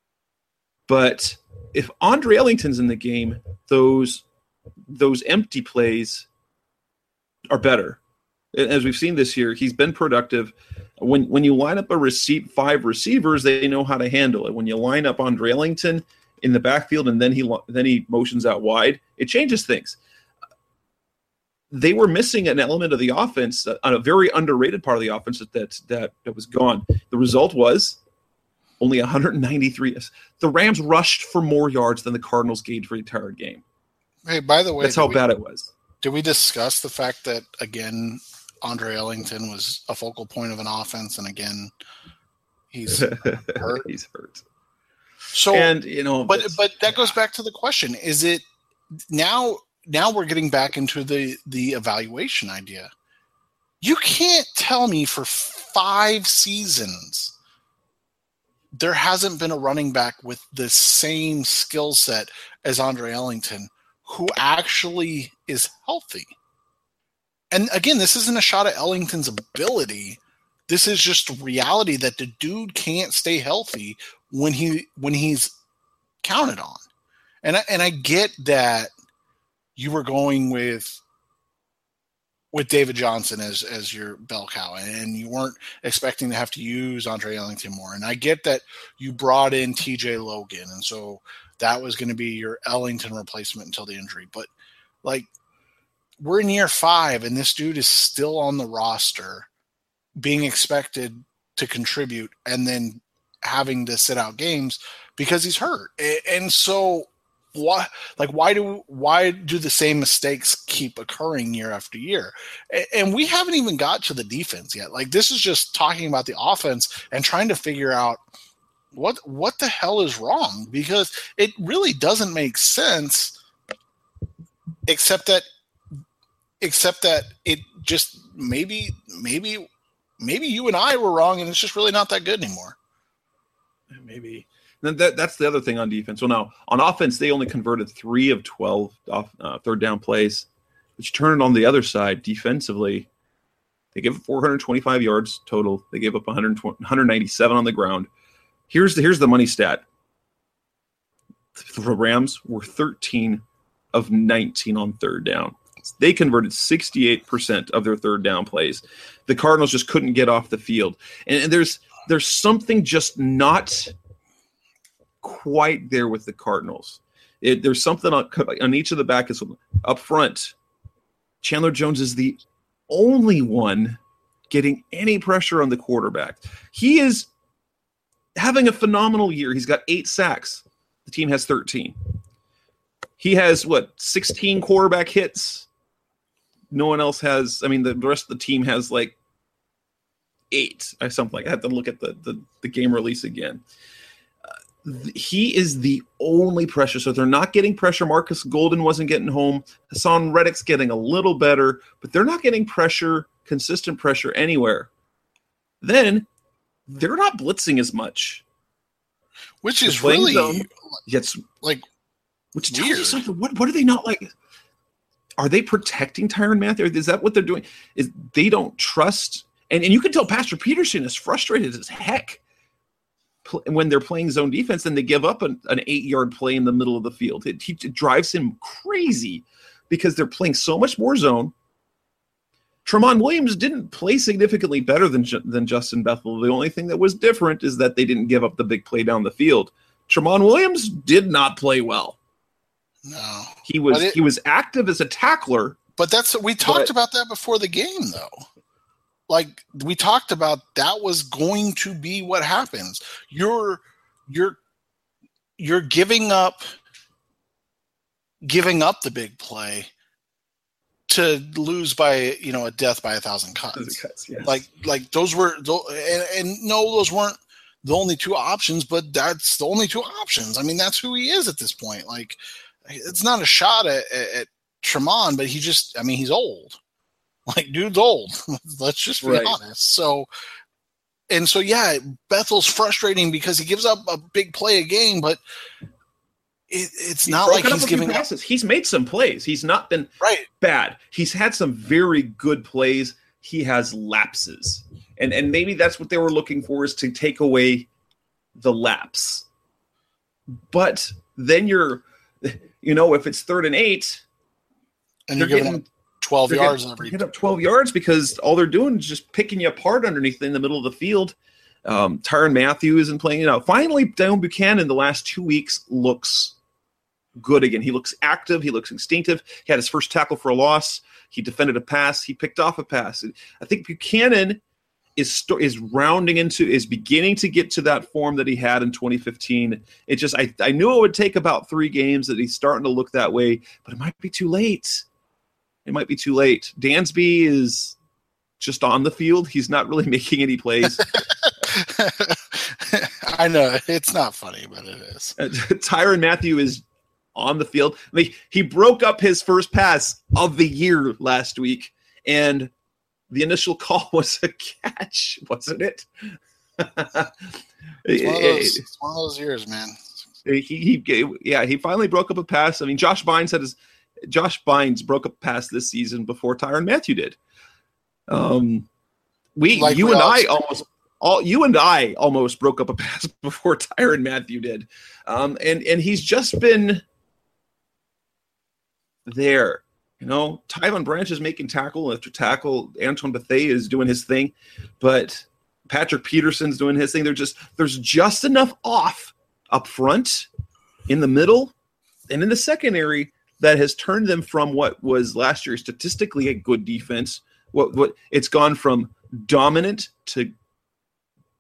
But if Andre Ellington's in the game, those those empty plays are better. As we've seen this year, he's been productive. When when you line up a receive five receivers, they know how to handle it. When you line up Andre Ellington in the backfield and then he then he motions out wide, it changes things. They were missing an element of the offense, on a very underrated part of the offense that that that, that was gone. The result was only one hundred ninety-three. The Rams rushed for more yards than the Cardinals gained for the entire game. Hey, by the way, that's how we, bad it was. Did we discuss the fact that, again, Andre Ellington was a focal point of an offense, and again, he's hurt? He's hurt. So, and you know, but but that goes back to the question: is it now? Now we're getting back into the the evaluation idea. You can't tell me for five seasons there hasn't been a running back with the same skill set as Andre Ellington who actually is healthy. And again, this isn't a shot at Ellington's ability. This is just reality that the dude can't stay healthy when he when he's counted on. And I, and I get that you were going with with David Johnson as as your bell cow, and you weren't expecting to have to use Andre Ellington more. And I get that you brought in T J Logan, and so that was going to be your Ellington replacement until the injury. But like, we're in year five, and this dude is still on the roster, being expected to contribute and then having to sit out games because he's hurt. And so why, like, why do, why do the same mistakes keep occurring year after year? And we haven't even got to the defense yet. Like, this is just talking about the offense and trying to figure out what, what the hell is wrong, because it really doesn't make sense except that, except that it just maybe, maybe, maybe you and I were wrong and it's just really not that good anymore. Maybe. Then that, that's the other thing on defense. Well, now on offense, they only converted three of twelve off, uh, third down plays. But you turn it on the other side, defensively, they give up four hundred twenty-five yards total. They gave up one hundred one hundred ninety-seven on the ground. Here's the here's the money stat. The Rams were thirteen of nineteen on third down. They converted sixty-eight percent of their third down plays. The Cardinals just couldn't get off the field. And, and there's there's something just not quite there with the Cardinals. It, there's something on, on each of the backs up front. Chandler Jones is the only one getting any pressure on the quarterback. He is having a phenomenal year. He's got eight sacks. The team has thirteen. He has, what, sixteen quarterback hits? No one else has. I mean, the rest of the team has like eight or something like that. I have to look at the, the, the game release again. He is the only pressure. So they're not getting pressure. Marcus Golden wasn't getting home. Hassan Reddick's getting a little better, but they're not getting pressure, consistent pressure anywhere. Then they're not blitzing as much. Which is really zone, it's like which weird. tells you something. What what are they not like? Are they protecting Tyrann Mathieu? Is that what they're doing? Is they don't trust, and, and you can tell Pastor Peterson is frustrated as heck when they're playing zone defense, and they give up an, an eight-yard play in the middle of the field. It, it, it drives him crazy because they're playing so much more zone. Tramon Williams didn't play significantly better than than Justin Bethel. The only thing that was different is that they didn't give up the big play down the field. Tramon Williams did not play well. No, he was it, he was active as a tackler. But that's we talked but, about that before the game, though. Like we talked about, that was going to be what happens. You're you're you're giving up giving up the big play to lose by, you know, a death by a thousand cuts. cuts yes. Like like those were and, and no, those weren't the only two options, but that's the only two options. I mean, that's who he is at this point. Like, it's not a shot at, at Tramon, but he just, I mean, he's old. Like, dude's old. Let's just be right. honest. So, and so, yeah, Bethel's frustrating because he gives up a big play a game, but it, it's he's not like he's giving passes. Up. He's made some plays. He's not been right. bad. He's had some very good plays. He has lapses. And and maybe that's what they were looking for, is to take away the lapse. But then you're, you know, if it's third and eight, and you're getting twelve yards getting, every get up twelve yards because all they're doing is just picking you apart underneath in the middle of the field. Um, Tyrann Mathieu isn't playing it out. Finally, Dale Buchanan the last two weeks looks good again. He looks active. He looks instinctive. He had his first tackle for a loss. He defended a pass. He picked off a pass. I think Buchanan is is rounding into, is beginning to get to that form that he had in twenty fifteen. It just, I, I knew it would take about three games that he's starting to look that way, but it might be too late. It might be too late. Dansby is just on the field. He's not really making any plays. I know, it's not funny, but it is. Tyrann Mathieu is on the field. I mean, he broke up his first pass of the year last week, and the initial call was a catch, wasn't it? It's one of those, it's one of those years, man. He, he, yeah, he finally broke up a pass. I mean, Josh Bynes had his, Josh Bynes broke up a pass this season before Tyrann Mathieu did. Um, we, like you and I almost, all you and I almost broke up a pass before Tyrann Mathieu did. Um, and and he's just been there. You know, Tyvon Branch is making tackle after tackle. Antoine Bethea is doing his thing, but Patrick Peterson's doing his thing. They're just there's just enough off up front, in the middle, and in the secondary that has turned them from what was last year statistically a good defense. What what it's gone from dominant to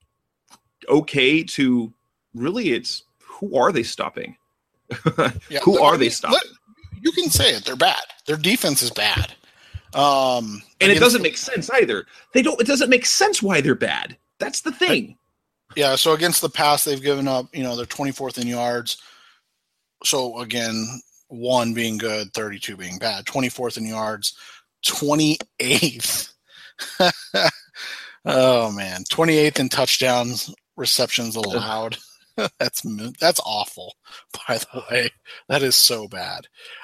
okay to really it's who are they stopping? Yeah, who are I mean, they stopping? Let, you can say it. They're bad. Their defense is bad. Um, and it doesn't make sense either. They don't. It doesn't make sense why they're bad. That's the thing. Yeah. So against the pass, they've given up. You know, they're twenty-fourth in yards. So again, one being good, thirty-two being bad. twenty-fourth in yards, twenty-eighth. Oh man, twenty-eighth in touchdowns, receptions allowed. that's that's awful. By the way, that is so bad.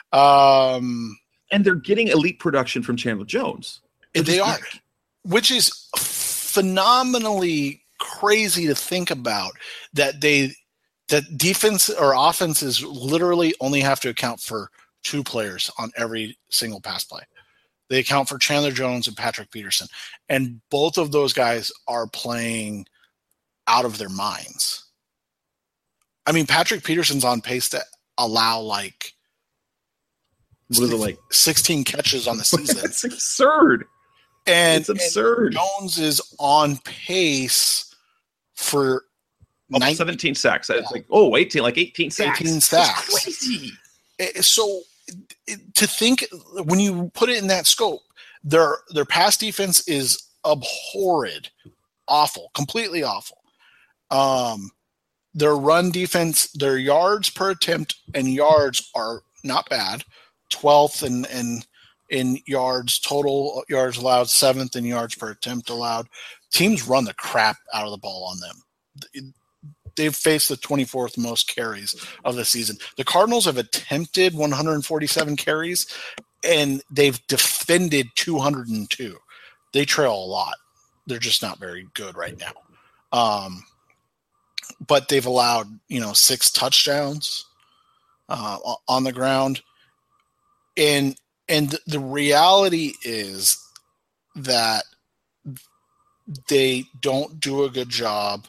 Um, and they're getting elite production from Chandler Jones. They're they are, like, which is phenomenally crazy to think about. That they that defense or offenses literally only have to account for two players on every single pass play. They account for Chandler Jones and Patrick Peterson. And both of those guys are playing out of their minds. I mean, Patrick Peterson's on pace to allow like, what is it, like sixteen catches on the season. That's absurd. And it's absurd. And Jones is on pace for oh, nineteen, seventeen sacks. Yeah. It's like, oh, eighteen, like eighteen sacks. eighteen sacks. That's crazy. So to think when you put it in that scope, their their pass defense is abhorred, awful, completely awful. Um, their run defense, their yards per attempt and yards are not bad. twelfth in, in in yards total yards allowed, seventh in yards per attempt allowed. Teams run the crap out of the ball on them. They've faced the twenty-fourth most carries of the season. The Cardinals have attempted one hundred forty-seven carries, and they've defended two hundred two. They trail a lot. They're just not very good right now. Um, but they've allowed, you know, six touchdowns uh, on the ground. And and the reality is that they don't do a good job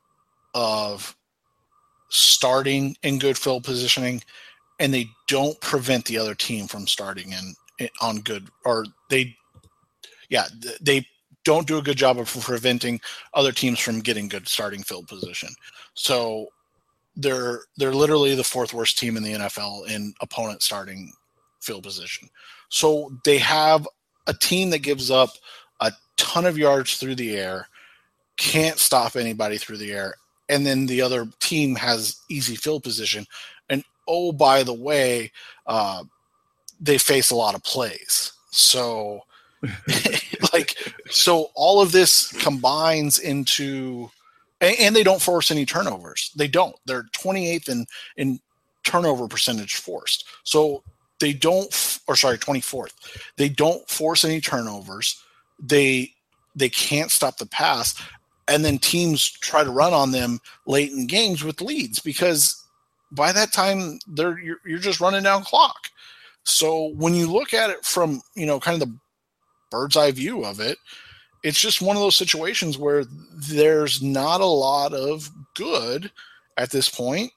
of starting in good field positioning, and they don't prevent the other team from starting in, in on good, or they, yeah, they don't do a good job of preventing other teams from getting good starting field position. So they're they're literally the fourth worst team in the N F L in opponent starting field position. So they have a team that gives up a ton of yards through the air, can't stop anybody through the air, and then the other team has easy field position. And, oh, by the way, uh, they face a lot of plays. So, like, so all of this combines into and, – and they don't force any turnovers. They don't. They're twenty-eighth in, in turnover percentage forced. So they don't – or, sorry, twenty-fourth. They don't force any turnovers. They They can't stop the pass. And then teams try to run on them late in games with leads because by that time they're you're, you're just running down clock. So when you look at it from, you know, kind of the bird's eye view of it, it's just one of those situations where there's not a lot of good at this point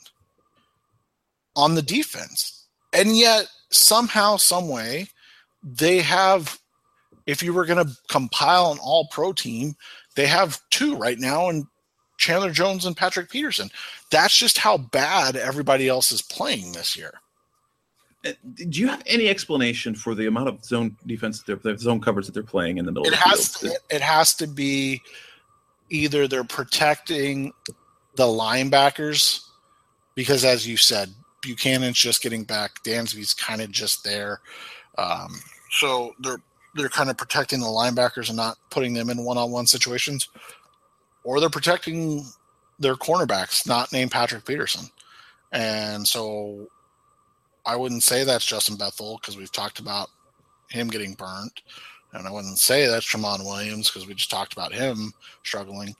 on the defense. And yet somehow, some way, they have, if you were going to compile an all-pro team, they have two right now in Chandler Jones and Patrick Peterson. That's just how bad everybody else is playing this year. Do you have any explanation for the amount of zone defense, the zone coverage that they're playing in the middle it of the has field? To, it has to be either they're protecting the linebackers because, as you said, Buchanan's just getting back. Dansby's kind of just there. Um, so they're they're kind of protecting the linebackers and not putting them in one-on-one situations, or they're protecting their cornerbacks, not named Patrick Peterson. And so I wouldn't say that's Justin Bethel because we've talked about him getting burnt. And I wouldn't say that's Tramon Williams because we just talked about him struggling.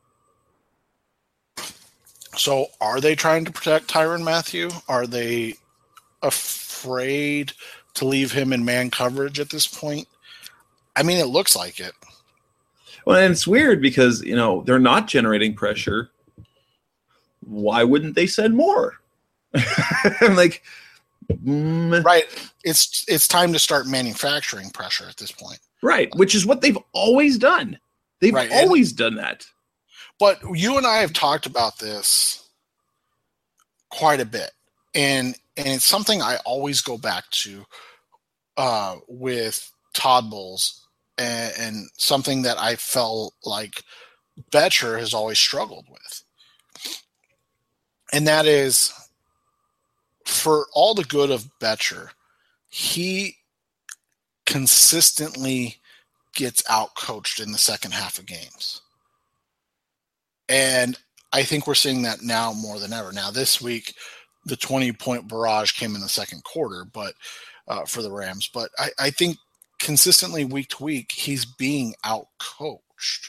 So are they trying to protect Tyrann Mathieu? Are they afraid to leave him in man coverage at this point? I mean, it looks like it. Well, and it's weird because, you know, they're not generating pressure. Why wouldn't they send more? I'm like, mm. Right. It's it's time to start manufacturing pressure at this point. Right, which is what they've always done. They've right. always and, done that. But you and I have talked about this quite a bit, and and it's something I always go back to uh, with Todd Bowles, and, and something that I felt like Bettcher has always struggled with. And that is, for all the good of Bettcher, he consistently gets out-coached in the second half of games. And I think we're seeing that now more than ever. Now, this week, the twenty-point barrage came in the second quarter but uh, for the Rams. But I, I think consistently week to week, he's being out-coached.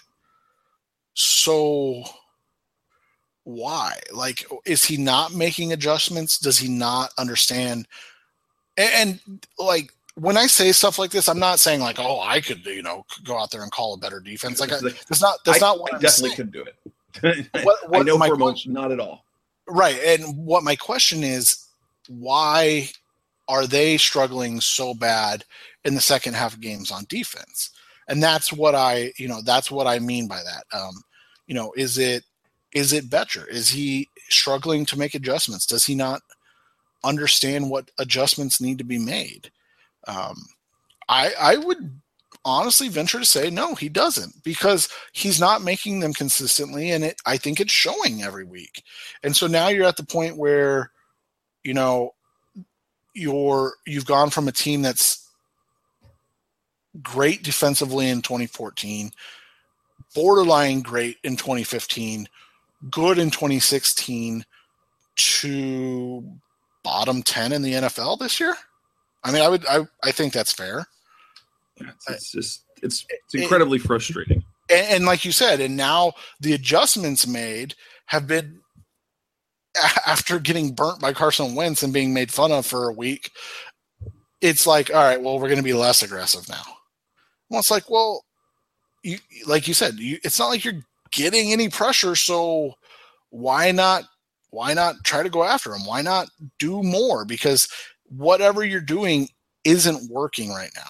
So why? Like, is he not making adjustments? Does he not understand? And, and like, when I say stuff like this, I'm not saying like, oh, I could, you know, go out there and call a better defense. Like, I, that's not that's I, not what I I'm definitely saying. could do it. What, what I know my for a moment, question, not at all. Right. And what my question is, why are they struggling so bad in the second half of games on defense? And that's what I, you know, that's what I mean by that. Um, you know, is it, is it Bettcher? Is he struggling to make adjustments? Does he not understand what adjustments need to be made? Um, I, I would honestly venture to say, no, he doesn't, because he's not making them consistently. And it, I think it's showing every week. And so now you're at the point where, you know, you're, you've gone from a team that's great defensively in twenty fourteen, borderline great in twenty fifteen, good in twenty sixteen, to bottom ten in the N F L this year. I mean, I would, I, I think that's fair. It's, it's just, it's, it's incredibly and, frustrating. And, and like you said, and now the adjustments made have been after getting burnt by Carson Wentz and being made fun of for a week. It's like, all right, well, we're going to be less aggressive now. Well, it's like, well, you, like you said, you, it's not like you're getting any pressure. So why not, why not try to go after him? Why not do more? Because whatever you're doing isn't working right now.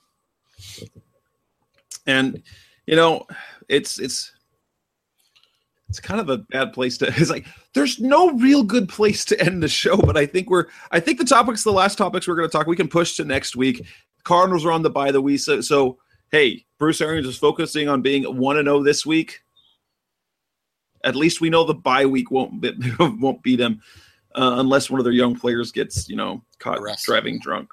And, you know, it's, it's, it's kind of a bad place to, it's like, there's no real good place to end the show, but I think we're, I think the topics, the last topics we're going to talk, we can push to next week. Cardinals are on the bye the week. So, so, hey, Bruce Arians is focusing on being one and oh this week. At least we know the bye week won't be, won't beat them uh, unless one of their young players gets, you know, caught Arrested. driving drunk.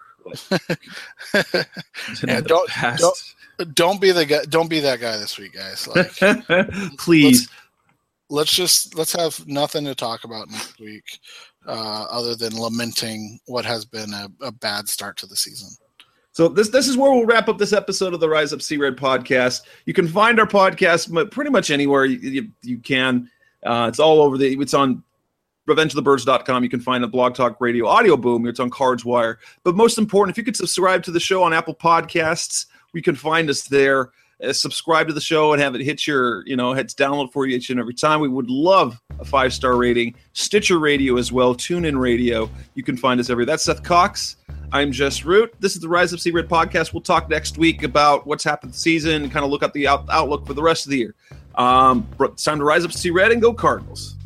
yeah, don't, don't don't be the guy. Don't be that guy this week, guys. Like, please. Let's, let's just let's have nothing to talk about next week, uh, other than lamenting what has been a, a bad start to the season. So this this is where we'll wrap up this episode of the Rise Up Sea Red podcast. You can find our podcast pretty much anywhere you, you, you can. Uh, it's all over the. It's on revenge of the birds dot com. You can find a Blog Talk Radio Audio Boom. It's on Cards Wire. But most important, if you could subscribe to the show on Apple Podcasts, you can find us there. Uh, subscribe to the show and have it hit your, you know, hits download for you each and every time. We would love a five-star rating. Stitcher Radio as well. TuneIn Radio. You can find us everywhere. That's Seth Cox. I'm Jess Root. This is the Rise Up Sea Red podcast. We'll talk next week about what's happened this season and kind of look at the out- outlook for the rest of the year. Um, it's time to rise up Sea Red and go Cardinals.